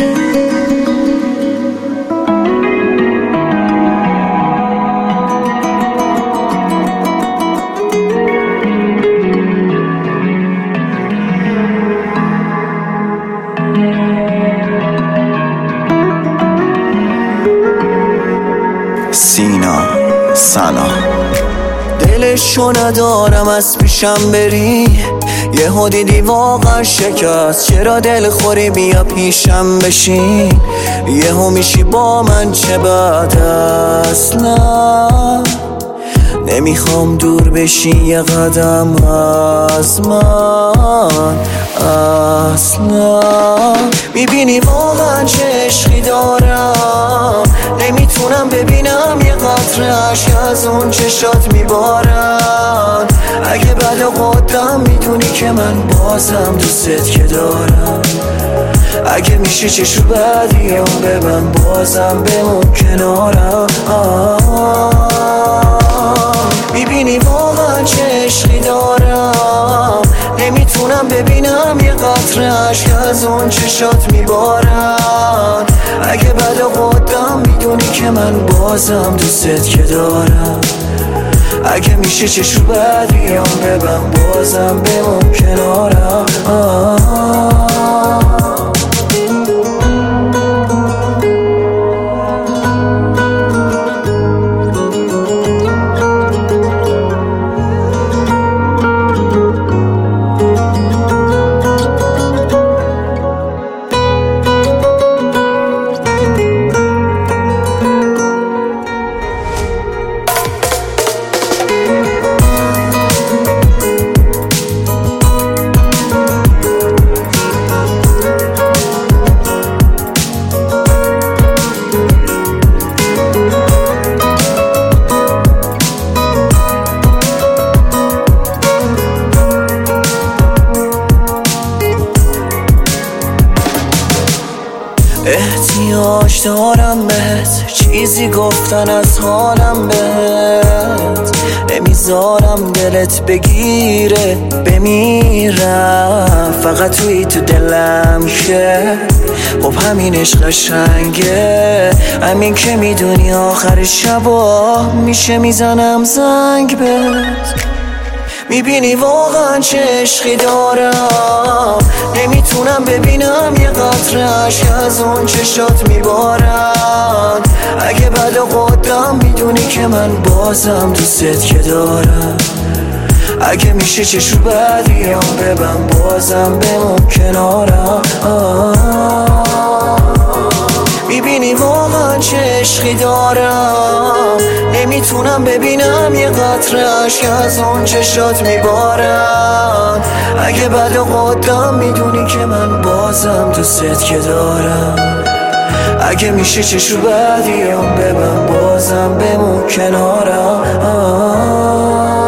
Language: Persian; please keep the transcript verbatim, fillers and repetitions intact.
سینا سنا دلشو ندارم از پیشم بری، یهو دیدی واقعا شکست، چرا دل خوری بیا پیشم بشین، یهو میشی با من چه بد اصلا، نمیخوام دور بشی یه قدم از من اصلا. میبینی واقعا چه عشقی دارم، نمیتونم ببینم یه قطره عشق از اون چشات میبارن، اگه بعد قدرم میدونی که من بازم دوستت که دارم، اگه میشه چشو بدیام ببن بازم بمون کنارم. میبینی واقعا چه عشقی دارم، نمیتونم ببینم یه قطره عشق از اون چشات میبارن، اگه بعد قدرم میدونی که من بازم دوستت که دارم، اگه میشه چشو بدیام ببن بازم بمون کنارم. احتیاج دارم بهت، چیزی گفتن از حالم بهت، نمیذارم دلت بگیره بمیرم، فقط توی تو دلم که خب همینش قشنگه، همین که میدونی آخر شبا میشه میزنم زنگ بهت. میبینی واقعا چه عشقی دارم، نمیتونم ببینم یه قطره عشق از اون چشات میبارن، اگه بعد قدرم میدونی که من بازم دوستت که دارم، اگه میشه چشو بدیام ببن بازم بمون کنارم. میبینی واقعا چه عشقی دارم، نمیتونم ببینم یه قطره عشق از اون چشات میبارن، اگه بعد قدرم میدونی که من بازم دوستت که دارم، اگه میشه چشو بدیام ببن بازم بمون کنارم.